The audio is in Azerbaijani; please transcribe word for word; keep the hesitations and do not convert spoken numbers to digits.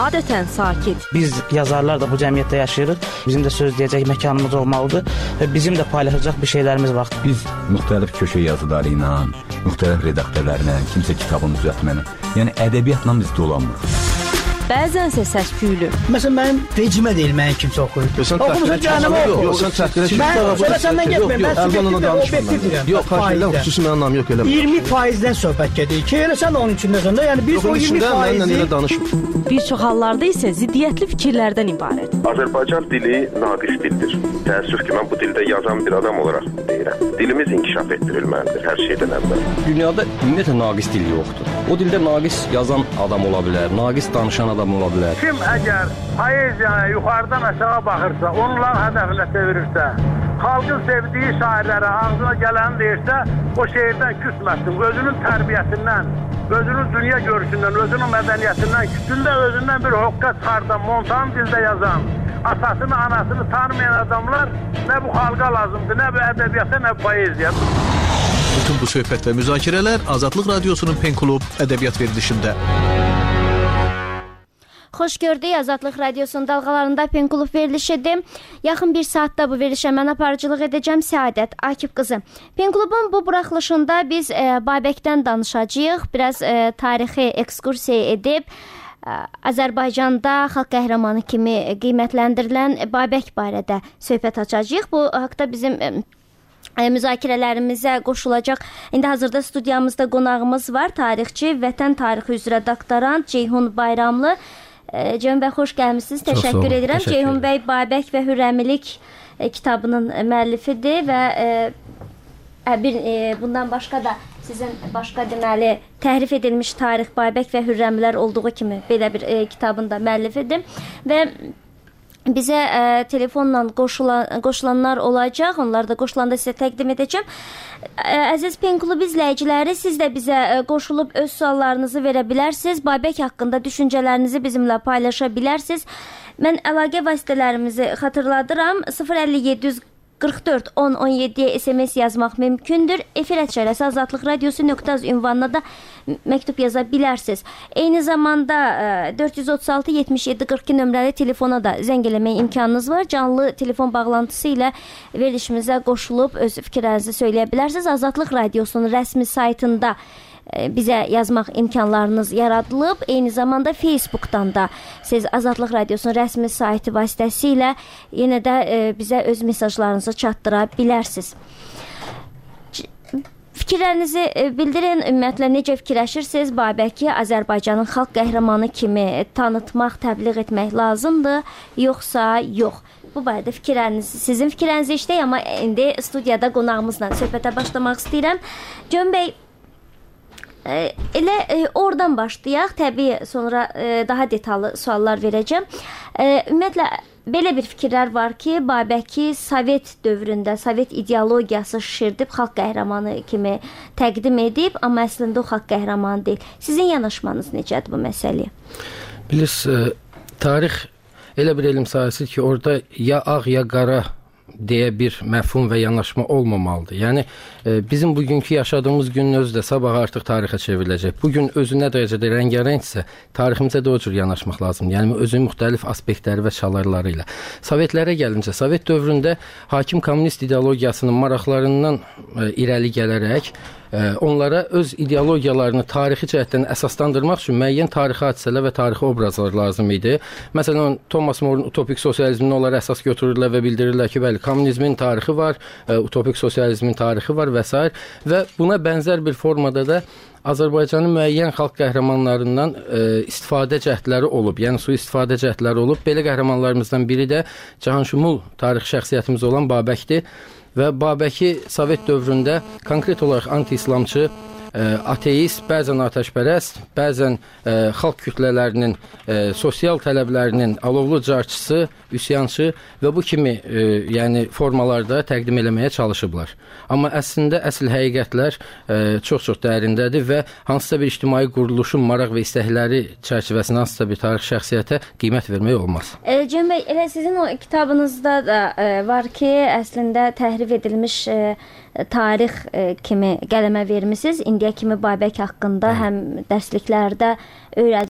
adətən sakit. Biz yazarlar da bu cəmiyyətdə yaşayırıq. Bizim də söz deyəcək məkanımız olmalıdır və bizim də paylaşacaq bir şeylərimiz var. Biz müxtəlif köşə yazıları ilə, müxtəlif redaktörlərlə, kimsə kitabını düzəltməklə, yəni ədəbiyyatla biz dolanmırıq. Bəzənsə səs-küylü. Məsələn, mənim vecimə deyil, mənim kimsə oxuyur. Oxumusun canımı oxu. Yox, sən təhqilə ki, mən səndən getməyim, mən subyektiv və obyektiv yox, xahiş xüsusi mənim anlamı yox, eləmə. iyirmi faizdən söhbət gedir ki, elə sən də onun içindəsən də, yəni biz o iyirmi faizi... Bir çox hallarda isə ziddiyyətli fikirlərdən ibarət. Azərbaycan dili naqis dildir. Təəssüf ki, mən bu dildə yazan bir adam olaraq deyirəm. Dilimiz inkişaf etdirilməlidir hər şeydən əvvəl. Dünyada ümumiyyətlə naqis dil yoxdur. O dildə naqis yazan adam ola bilər, naqis danışan adam ola bilər. Kim əgər poeziyaya yuxarıdan aşağı baxırsa, onlar hədəfinə çevirirsə, xalqın sevdiyi şairlərə ağzına gələni deyirsə, o şeirdən küsməsin. Özünün tərbiyəsindən, özünün dünya görüşündən, özünün mədəniyyətindən, kütündə özündən bir hoqqa çıxardan, montan dildə yazan, atasını, anasını tanımayan adamlar nə bu xalqa lazımdır, nə bu ədəbiyyata, nə bu poeziya. Bütün bu söhbət və müzakirələr Azadlıq Radiosunun Pen Klub ədəbiyyat verilişində. Xoş gördük, Azadlıq Radiosunun dalğalarında Pen Klub verilişidir. Yaxın bir saatda bu verilişə mən aparıcılıq edəcəm, Səadət Akif qızı. Pen Klubun bu buraxılışında biz e, Babəkdən danışacağıq, biraz e, tarixi ekskursiya edib, e, Azərbaycanda xalq qəhrəmanı kimi qiymətləndirilən Babək barədə söhbət açacağıq. Bu haqda bizim... E, müzakirələrimizə qoşulacaq. İndi hazırda studiyamızda qonağımız var. Tarixçi, Vətən tarixi üzrə doktorant Ceyhun Bayramlı. E, Ceyhun bəy, xoş gəlmişsiniz. Təşəkkür olun, edirəm. Təşəkkür Ceyhun bəy Babək və Hürrəmilik e, kitabının müəllifidir və e, bir e, bundan başqa da sizin başqa deməli təhrif edilmiş tarix Babək və Hürrəmilər olduğu kimi belə bir e, kitabın da müəllifidir və bizə ə, telefonla qoşulan, qoşulanlar olacaq. Onlar da qoşulanda sizə təqdim edəcəm. Ə, əziz Pen Klub izləyiciləri, siz də bizə ə, qoşulub öz suallarınızı verə bilərsiniz. Babək haqqında düşüncələrinizi bizimlə paylaşa bilərsiniz. Mən əlaqə vasitələrimizi xatırladıram. sıfır əlli yeddi qırx dörd on on yeddiyə S M S yazmaq mümkündür. Efir ətşərəsi azadlıq radiosu nöqtə az ünvanına da məktub yaza bilərsiniz. Eyni zamanda dörd yüz otuz altı yetmiş yeddi qırx iki nömrəli telefona da zəng eləmək imkanınız var. Canlı telefon bağlantısı ilə verilişimizə qoşulub öz fikirlərinizi söyləyə bilərsiniz. Azadlıq radiosunun rəsmi saytında bizə yazmaq imkanlarınız yaradılıb. Eyni zamanda Facebook'dan da siz Azadlıq Radiosunun rəsmi sayti vasitəsilə yenə də bizə öz mesajlarınızı çatdıra bilərsiniz. Fikirlərinizi bildirin. Ümumiyyətlə necə fikirləşirsiniz? Babəki Azərbaycanın xalq qəhrəmanı kimi tanıtmaq, təbliğ etmək lazımdır, yoxsa yox? Bu barədə fikirlərinizi, sizin fikirlərinizi işləyək, amma indi studiyada qonağımızla söhbətə başlamaq istəyirəm. Ceyhun bəy, elə e, oradan başlayaq. Təbii sonra e, daha detallı suallar verəcəm. E, ümumiyyətlə belə bir fikirlər var ki, Babəki Sovet dövründə Sovet ideologiyası şişirdib xalq qəhrəmanı kimi təqdim edib, amma əslində o xalq qəhrəmanı deyil. Sizin yanaşmanız necədir bu məsələyə? Bilirsiniz, tarix elə bir elm sahəsidir ki, orada ya ağ ya qara deyə bir məfhum və yanaşma olmamalıdır. Yəni e, bizim bugünkü yaşadığımız günün özü də sabah artıq tarixə çevriləcək. Bugün özü nə dərəcədə rəngarəngsə, tariximizə də o cür yanaşmaq lazımdır. Yəni özünün müxtəlif aspektləri və çalarları ilə. Sovetlərə gəlincə, Sovet dövründə hakim kommunist ideologiyasının maraqlarından e, irəli gələrək onlara öz ideologiyalarını tarixi cəhətdən əsaslandırmaq üçün müəyyən tarixi hadisələr və tarixi obrazlar lazım idi. Məsələn, Thomas More'un utopik sosializmini onlar əsas götürürlər və bildirirlər ki, bəli, kommunizmin tarixi var, utopik sosializmin tarixi var və s. Və buna bənzər bir formada da Azərbaycanın müəyyən xalq qəhrəmanlarından e, istifadə cəhdləri olub, yəni su istifadə cəhdləri olub. Belə qəhrəmanlarımızdan biri də cahanşumul tarixi şəxsiyyətimiz olan Babəkdir. Və Babəki Sovet dövründə konkret olaraq anti-İslamçı, e, ateist, bəzən atəşpərəst, bəzən e, xalq kütlələrinin e, sosial tələblərinin alovlu carçısı, üsyançı və bu kimi e, yəni formalarda təqdim eləməyə çalışıblar. Amma əslində əsl həqiqətlər e, çox-çox dərindədir və hansısa bir ictimai quruluşun maraq və istəkləri çərçivəsində hansısa bir tarix şəxsiyyətə qiymət vermək olmaz. E, Ceyhun bəy, elə sizin o kitabınızda da e, var ki, əslində təhrif edilmiş e, tarix e, kimi qələmə vermisiniz. İndiyə kimi Babək haqqında həm dərsliklərdə öyrədirsiniz.